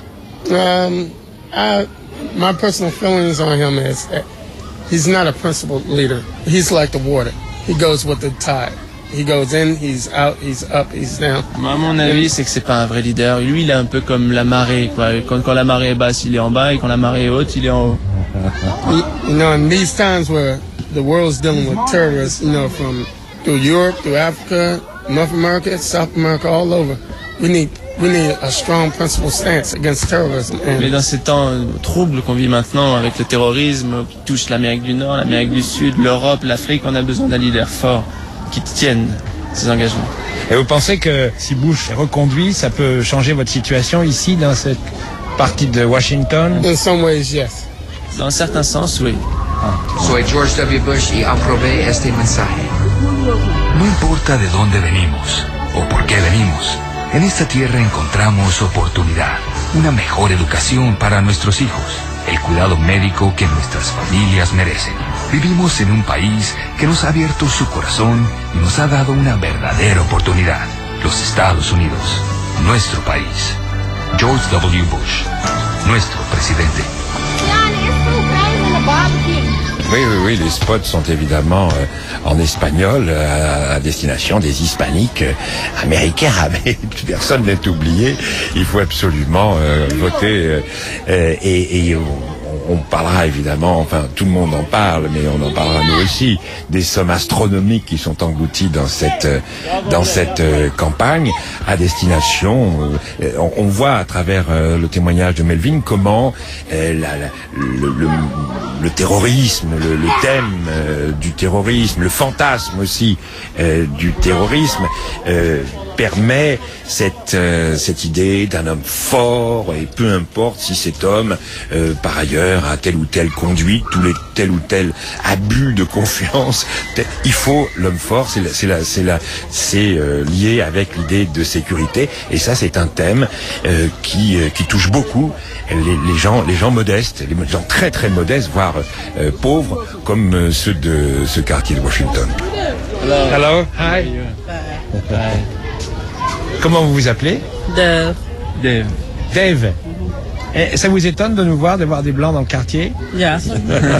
My personal feelings on him is that he's not a principled leader. He's like the water. He goes with the tide. He goes in, he's out, he's up, he's down. À mon avis, c'est que c'est pas un vrai leader. Lui, il est un peu comme la marée, quoi. Quand la marée est basse, il est en bas, et quand la marée est haute, il est en haut. In these times where the world's dealing with terrorists, from through Europe, through Africa, North America, South America, all over, we need a strong principled stance against terrorism. Mais dans ces temps troubles qu'on vit maintenant avec le terrorisme qui touche l'Amérique du Nord, l'Amérique du Sud, l'Europe, l'Afrique, on a besoin d'un leader fort qui tienne ses engagements. Et vous pensez que si Bush est reconduit, ça peut changer votre situation ici, dans cette partie de Washington? In some ways, yes. Dans un certain sens, oui. Soy George W. Bush y aprobé este mensaje. No importa de dónde venimos o por qué venimos. En esta tierra encontramos oportunidad, una mejor educación para nuestros hijos, el cuidado médico que nuestras familias merecen. Vivimos en un país que nos ha abierto su corazón y nos ha dado una verdadera oportunidad. Los Estados Unidos, nuestro país. George W. Bush, nuestro presidente. Oui, les spots sont évidemment en espagnol à destination des hispaniques américains, mais personne n'est oublié. Il faut absolument voter et on parlera évidemment, enfin tout le monde en parle, mais on en parlera nous aussi, des sommes astronomiques qui sont englouties dans cette campagne à destination. On voit à travers le témoignage de Melvin comment le terrorisme, le thème du terrorisme, le fantasme aussi du terrorisme permet cette idée d'un homme fort, et peu importe si cet homme par ailleurs a telle ou telle conduite, tel ou tel abus de confiance, il faut l'homme fort. C'est lié avec l'idée de sécurité, et ça c'est un thème qui touche beaucoup les gens modestes, les gens très très modestes, voire pauvres, comme ceux de ce quartier de Washington. Hello. Hi. Hi. Comment vous vous appelez? Dave. Dave. Dave. Et ça vous étonne de nous voir, de voir des blancs dans le quartier? Yes.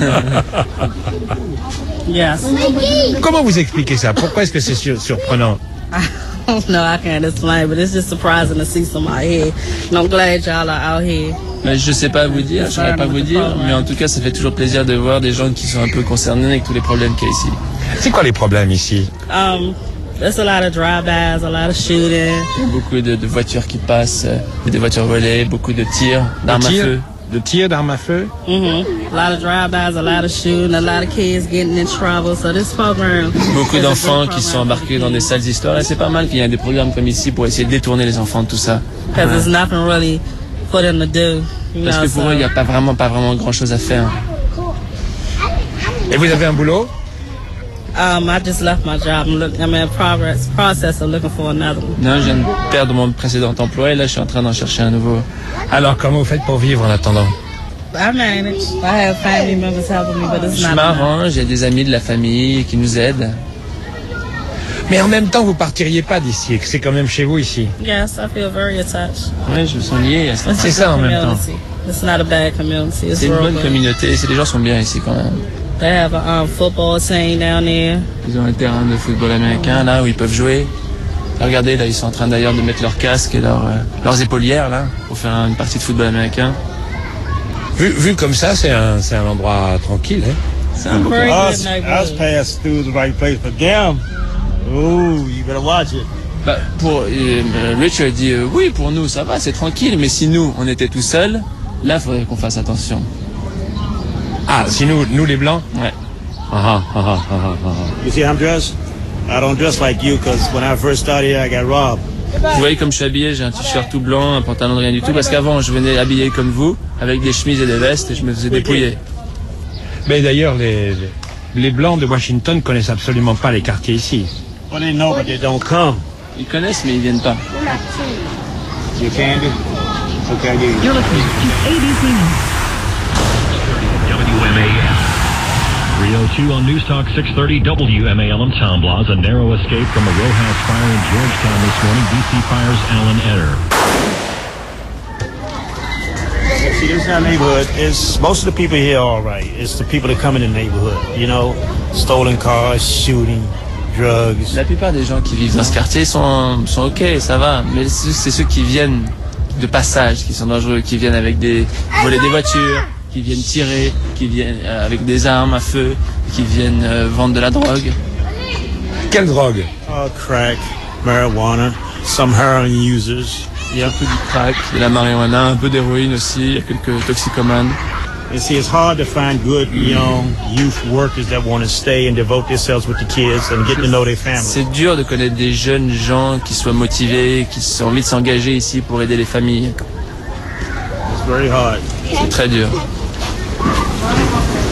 Yes. Comment vous expliquez ça? Pourquoi est-ce que c'est surprenant? I don't know, I can't explain, but it's just surprising to see somebody here. And I'm glad y'all are out here. Je sais pas vous dire, je saurais pas vous dire, mais en tout cas, ça fait toujours plaisir de voir des gens qui sont un peu concernés avec tous les problèmes qu'il y a ici. C'est quoi les problèmes ici? There's a lot of drive-bys, a lot of shooting. Beaucoup de voitures qui passent, des voitures volées, beaucoup de tirs d'armes à feu. De tirs d'armes à feu? A lot of drive-bys, a lot of shooting, a lot of kids getting in trouble. So this program. Beaucoup d'enfants qui sont embarqués dans des sales histoires, et c'est pas mal qu'il y ait des programmes comme ici pour essayer de détourner les enfants de tout ça. Because there's nothing really for them to do. Parce que pour eux, il n'y a pas vraiment grand chose à faire. Et vous avez un boulot? I just left my job. I'm in process of looking for another one. Non, je viens de perdre mon précédent emploi et là, je suis en train d'en chercher un nouveau. Alors, comment vous faites pour vivre en attendant? I manage. I have family members helping me, but it's not enough. Je m'arrange, j'ai des amis de la famille qui nous aident. Mais en même temps, vous partiriez pas d'ici, et que c'est quand même chez vous ici. Yes, I feel very attached. Oui, je me sens lié à ça. C'est ça en même temps. It's not a bad community. C'est une bonne communauté, les gens sont bien ici quand même. They have a football team down there. Ils ont un terrain de football américain là où ils peuvent jouer. Regardez, là ils sont en train d'ailleurs de mettre leurs casques et leurs épaulières là pour faire une partie de football américain. Vu comme ça, c'est un endroit tranquille, hein? C'est un beau Us pass through the right place, but damn, ooh, you better watch it. Pour Richard dit oui, pour nous ça va, c'est tranquille, mais si nous on était tout seuls, là il faudrait qu'on fasse attention. Ah, si nous les blancs? Ouais. You see how I'm dressed? I don't dress like you because when I first started here, I got robbed. Vous voyez comme je suis habillé, j'ai un t-shirt tout blanc, un pantalon de rien du tout, parce qu'avant je venais habillé comme vous, avec des chemises et des vestes, et je me faisais dépouiller. Mais d'ailleurs, les blancs de Washington connaissent absolument pas les quartiers ici. Well, they know, but they don't come. Ils connaissent, mais ils viennent pas. You can do? Okay, You're listening to ABC. WMAL. 302 on News Talk 630 WMAL in Town Plaza. A narrow escape from a row house fire in Georgetown this morning. DC Fire's Alan Etter. See, this is our neighborhood. Most of the people here are all right. It's the people that come in the neighborhood. You know, stolen cars, shooting, drugs. La plupart des gens qui vivent dans ce quartier sont ok, ça va. Mais c'est ceux qui viennent de passage qui sont dangereux, qui viennent avec voler des voitures, qui viennent tirer, qui viennent avec des armes à feu, qui viennent vendre de la drogue. Quelle drogue? Crack, marijuana, some heroin users. Il y a un peu du crack, de la marijuana, un peu d'héroïne aussi, il y a quelques toxicomanes. You see, it's hard to find good young youth workers that want to stay and devote themselves with the kids and get to know their family. C'est dur de connaître des jeunes gens qui soient motivés, qui ont envie de s'engager ici pour aider les familles. It's very hard. C'est très dur.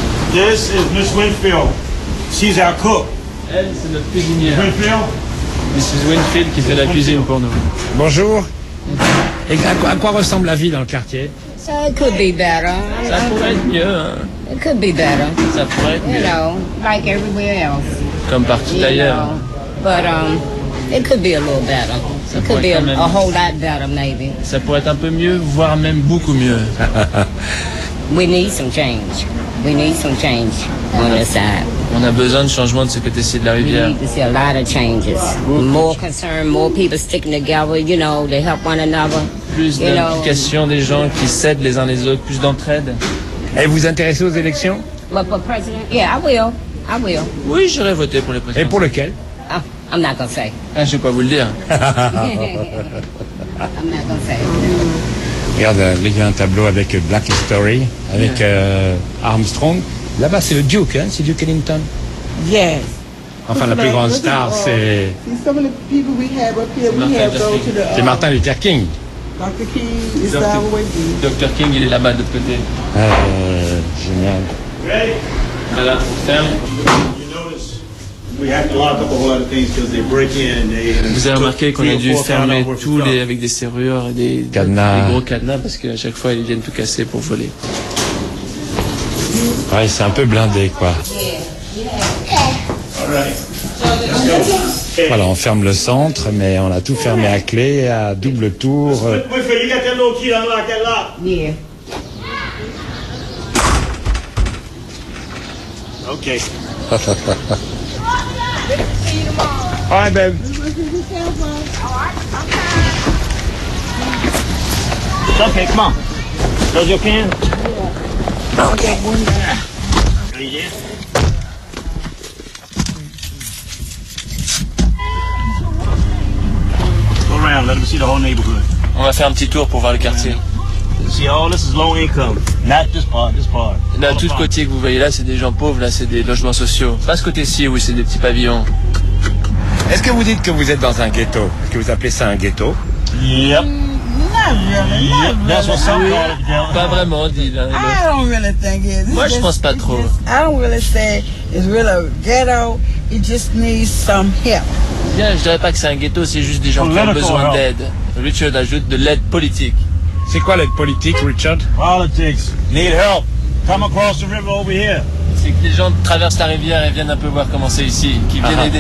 This is Miss Winfield. She's our cook. Elle, c'est notre cuisinière. Winfield? Mrs. Winfield qui fait la cuisine pour nous. Bonjour. Et à quoi ressemble la vie dans le quartier? So it could be better. Ça pourrait être mieux. Hein. It could be better. Ça pourrait être mieux. You know, like everywhere else. Comme partout You ailleurs. know, but it could be a little better. It could be a whole lot better, maybe. Ça pourrait être un peu mieux, voire même beaucoup mieux. We need some change. We need some change on this side. On a besoin de changement de ce côté-ci de la We rivière. need to see a lot of changes. More concern, more people sticking together, you know, to help one another. Plus You know. d'implication des gens qui s'aident les uns les autres, plus d'entraide. Et vous vous intéressez aux élections? But for president, yeah, I will. I will. Oui, j'irai voter pour les présidents. Et pour lequel? Oh, I'm not gonna say. Ah, je vais pas vous le dire. I'm not gonna say. Regarde, là, il y a un tableau avec Black History, avec Armstrong. Là-bas, c'est le Duke, hein? C'est Duke Ellington. Yes. Enfin, la plus grande star, c'est Some of the people we have up here, we have go to the. c'est Martin Luther King. Dr. King is our way. Dr. King, il est là-bas de l'autre côté. Génial. Voilà, on ferme. We have to lock up a whole lot of things because they break in. Vous avez remarqué qu'on a dû fermer tous les avec des serrures et des Cadenas. des gros cadenas parce qu'à chaque fois ils viennent tout casser pour voler. Ouais, c'est un peu blindé, quoi. Voilà, on ferme le centre, mais on a tout fermé à clé, à double tour. You got that little key to unlock that lock? Yeah. Okay. All right, babe. Okay, come on. Those your can? Okay. Go around, let them see the whole neighborhood. On va faire un petit tour pour voir le quartier. See, all this is low income. Not this part, this part. Là, tout ce côté que vous voyez là, c'est des gens pauvres, là, c'est des logements sociaux. Pas ce côté-ci, oui, c'est des petits pavillons. Est-ce que vous dites que vous êtes dans un ghetto? Est-ce que vous appelez ça un ghetto? Yep. Not really. Not That's what some call it, Dylan. Pas vraiment, dit l'un et l'autre. I don't really think it is. Moi, je pense pas trop. I don't really say it's really a ghetto. It just needs some help. Bien, je dirais pas que c'est un ghetto, c'est juste des gens qui ont besoin d'aide. Richard ajoute de l'aide politique. C'est quoi l'aide politique, Richard? Politics. Need help. Come across the river over here. C'est que les gens traversent la rivière et viennent un peu voir comment c'est ici, qui viennent aider.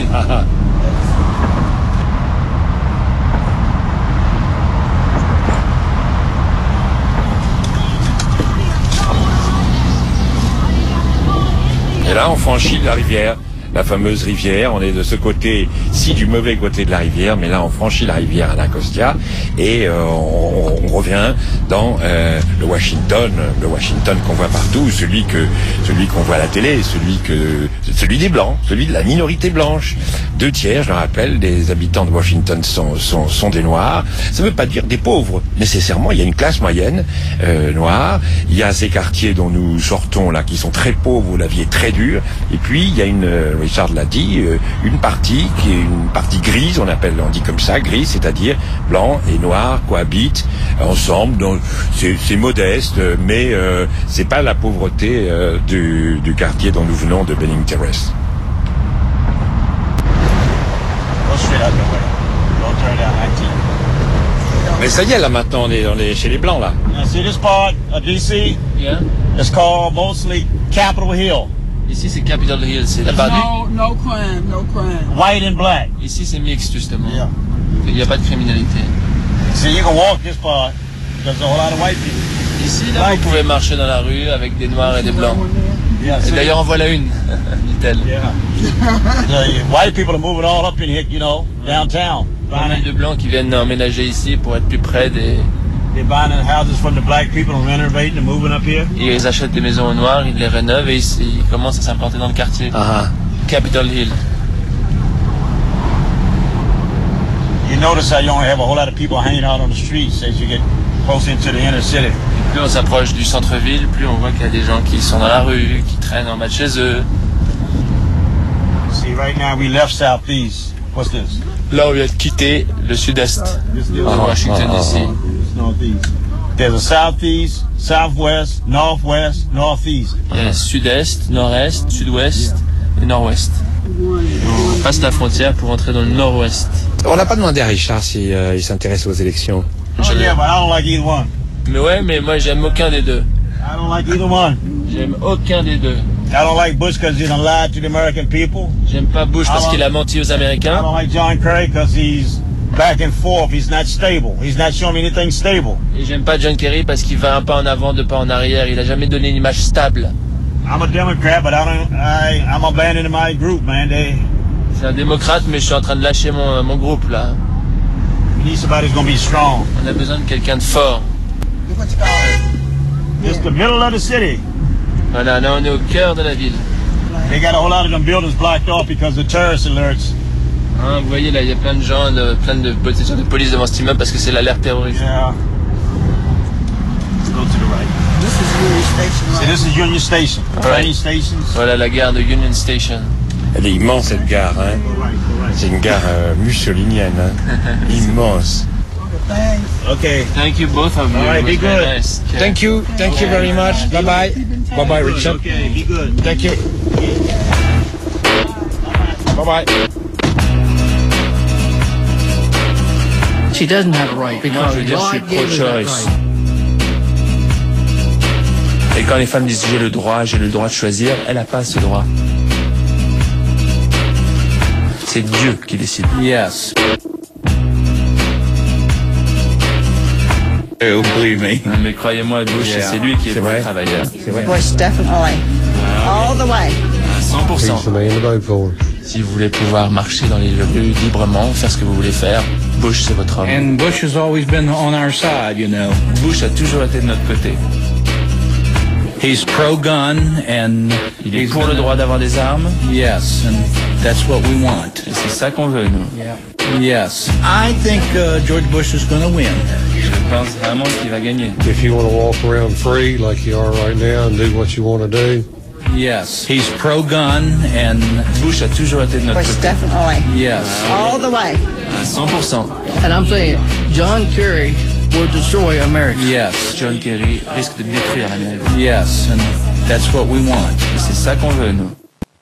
Et là, on franchit la rivière, la fameuse rivière. On est de ce côté-ci, du mauvais côté de la rivière, mais là, on franchit la rivière Anacostia et on revient dans le Washington qu'on voit partout, celui qu'on voit à la télé, celui des Blancs, celui de la minorité blanche. 2 tiers, je le rappelle, des habitants de Washington sont des Noirs. Ça ne veut pas dire des pauvres, nécessairement. Il y a une classe moyenne noire. Il y a ces quartiers dont nous sortons là, qui sont très pauvres, où la vie est très dure. Et puis, il y a Richard l'a dit, une partie qui est une partie grise, on dit comme ça, grise, c'est-à-dire blanc et noir cohabitent ensemble. Donc, c'est modeste, mais c'est pas la pauvreté du quartier dont nous venons de Benning Terrace. Mais ça y est, là, maintenant, on est chez les Blancs, là. Now, see this part of DC? Yeah. It's called mostly Capitol Hill. Ici, c'est Capitol Hill, c'est la partie. No crime, no crime. White and black. Ici, c'est mixte, justement. Yeah. Il n'y a pas de criminalité. See, you can walk this part. There's a whole lot of white people. Ici, là, vous pouvez marcher dans la rue avec des noirs et des blancs. Yeah, Et d'ailleurs, en voilà une, dit-elle. Yeah. The white people are moving all up in here, you know, downtown. Pas mal de blancs qui viennent emménager ici pour être plus près des... They're buying houses from the black people and renovating and moving up here. Ils achètent des maisons aux noirs, ils les rénovent et ils commencent à s'implanter dans le quartier. Capitol Hill. You notice how you only have a whole lot of people hanging out on the streets as you get close into the inner city. Plus on s'approche du centre-ville, plus on voit qu'il y a des gens qui sont dans la rue, qui traînent en bas de chez eux. See, right now we left southeast. What's this? Là, on vient de quitter le sud-est de Washington DC. Northeast. There's a southeast, southwest, northwest, northeast. Il y a sud-est, nord-est, sud-ouest et nord-ouest. On passe la frontière pour entrer dans le nord-ouest. On n'a pas demandé à Richard si il s'intéresse aux élections. Oh yeah, but I don't like either one. Mais ouais, mais moi j'aime aucun des deux. I don't like either one. J'aime aucun des deux. I don't like Bush because he's lied to the American people. J'aime pas Bush parce qu'il a menti aux Américains. I don't like John Kerry because he's back and forth. He's not stable. He's not showing me anything stable. Et j'aime pas John Kerry parce qu'il va un pas en avant, deux pas en arrière. Il a jamais donné une image stable. I'm a Democrat, but I'm abandoning my group, man. C'est un démocrate, mais je suis en train de lâcher mon groupe là. We need somebody who's gonna be strong. On a besoin de quelqu'un de fort. It's the middle of the city. Voilà, là on est au cœur de la ville. They got a whole lot of them buildings blocked off because of terrorist alerts. Hein, vous voyez là, il y a plein de gens, plein de police devant cet immeuble parce que c'est l'alerte terroriste. Yeah. Let's go to the right. This is Union Station. So this is Union Station. Train stations. Voilà la gare de Union Station. Elle est immense cette gare, hein. C'est une gare mussolinienne, hein. Immense. Okay. Thank you both of you. All right, be good. Nice. Okay. Thank you very much. Bye bye. Bye bye, Richard. Okay, be good. Thank you. Bye bye. She doesn't have a right because Moi, je veux dire, je suis God gave her that pro-choice. right. Et quand les femmes disent j'ai le droit de choisir, elle n'a pas ce droit. C'est Dieu qui décide. Yes. Oh, believe me. Mais croyez-moi, Bush, c'est lui qui est le vrai travailleur. C'est vrai. Bush, definitely. All the way. À 100%. Si vous voulez pouvoir marcher dans les rues librement, faire ce que vous voulez faire, Bush, c'est votre homme. And Bush has always been on our side, you know. Bush a toujours été de notre côté. He's pro-gun and Il est pour le droit d'avoir des armes. yes, and that's what we want. Et c'est ça qu'on veut, nous. Yes. I think George Bush is going to win. Je pense vraiment qu'il va gagner. If you want to walk around free like you are right now and do what you want to do. Yes. He's pro-gun and Bush a toujours été de notre Bush, côté. definitely. yes. All the way. À 100%. And I'm saying John Kerry will destroy America. Yes. John Kerry risque de détruire l'Amérique. Yes, and that's what we want. Et c'est ça qu'on veut, nous.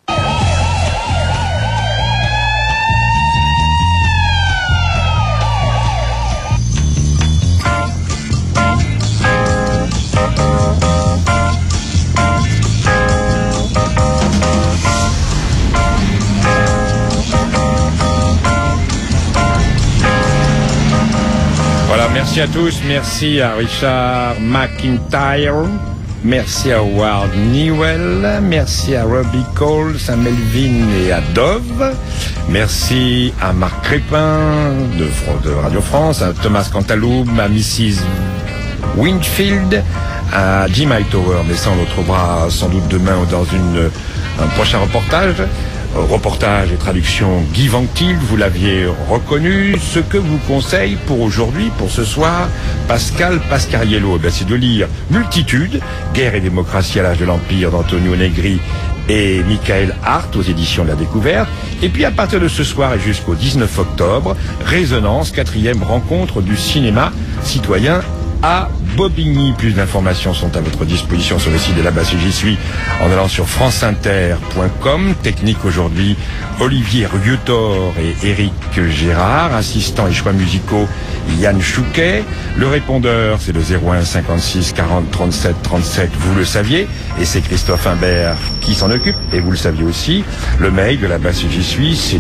Voilà, merci à tous. Merci à Richard McIntyre. Merci à Howard Newell. Merci à Robbie Cole, à Melvin et à Dove. Merci à Marc Crépin de Radio France, à Thomas Cantaloupe, à Mrs. Winfield, à Jim Hightower, mais ça on le retrouvera sans doute demain ou dans un prochain reportage. Reportage et traduction Guy Vanctil, vous l'aviez reconnu. Ce que vous conseille pour aujourd'hui, pour ce soir, Pascal Pascariello, c'est de lire Multitude, Guerre et démocratie à l'âge de l'Empire d'Antonio Negri et Michael Hart aux éditions de la Découverte. Et puis à partir de ce soir et jusqu'au 19 octobre, Résonance, 4e rencontre du cinéma citoyen à Bobigny. Plus d'informations sont à votre disposition sur le site de la base J'y suis en allant sur franceinter.com. Technique aujourd'hui, Olivier Rietor et Éric Gérard. Assistant et choix musicaux, Yann Chouquet. Le répondeur, c'est le 01 56 40 37 37, vous le saviez. Et c'est Christophe Imbert qui s'en occupe, et vous le saviez aussi. Le mail de la base J'y suis, c'est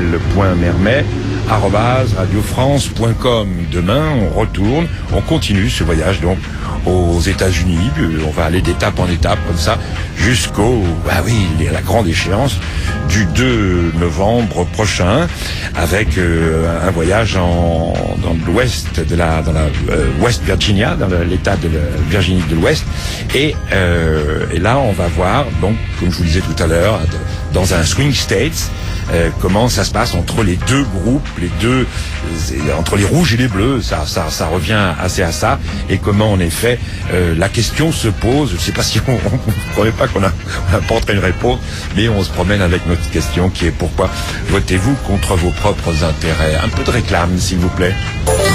daniel.mermet@radiofrance.com. Demain, on retourne, on continue ce voyage donc aux États-Unis. On va aller d'étape en étape comme ça jusqu'au, la grande échéance du 2 novembre prochain, avec un voyage dans l'ouest de dans la West Virginia, dans l'État de la Virginie de l'Ouest, et là on va voir donc, comme je vous disais tout à l'heure, dans un swing states, comment ça se passe entre les deux groupes, entre les rouges et les bleus, ça revient assez à ça, et comment en effet la question se pose. Je ne sais pas si on ne croyait pas qu'on apporterait une réponse, mais on se promène avec notre question qui est: pourquoi votez-vous contre vos propres intérêts? Un peu de réclame, s'il vous plaît.